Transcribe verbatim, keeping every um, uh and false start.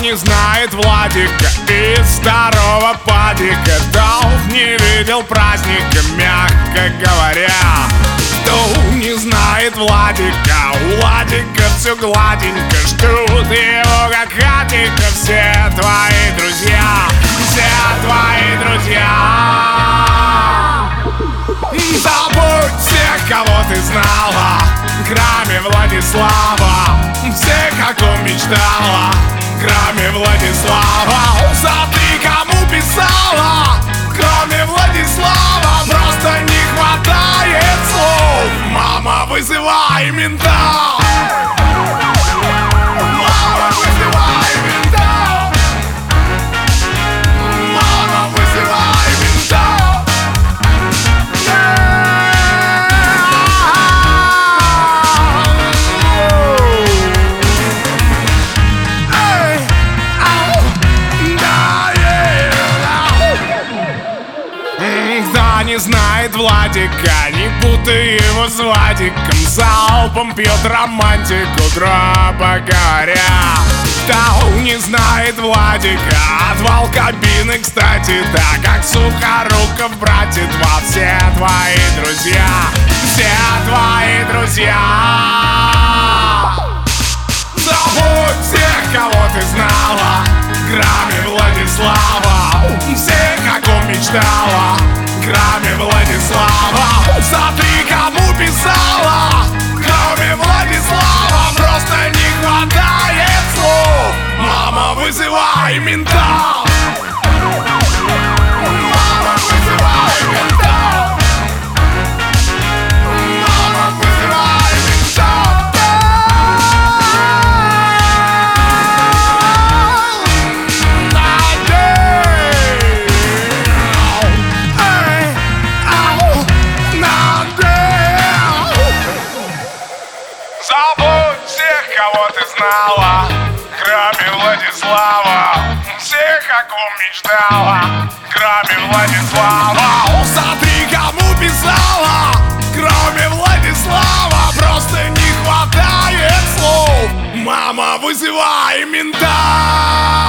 не знает Владика из старого падика? Кто не видел праздника, мягко говоря? Кто не знает Владика? У Владика все гладенько, ждут его как хатика все твои друзья, все твои друзья. Забудь всех, кого ты знала, кроме Владислава, всех, о ком мечтала, кроме Владислава. Смотри, кому писала, кроме Владислава. Просто не хватает слов. Мама, вызывай мента. Мама, вызывай мента. Мама, вызывай мента. Кто не знает Владика, не путай его с Владиком. Залпом пьет романтику, грубо говоря. Кто не знает Владика, отвал кабины, кстати, так как Сухоруков братит во все твои друзья, все твои друзья. Забудь всех, кого ты знала, кроме Владислава, всех, о ком мечтала, кроме Владислава. Смотри, кому писала, кроме Владислава. Просто не хватает слов. Мама, вызывай мента. Мама, вызывай мента. Мама, вызывай мента. Забудь всех, кого ты знала, кроме Владислава, всех, о ком мечтала, кроме Владислава. Смотри, кому писала, кроме Владислава. Просто не хватает слов. Мама, вызывай мента.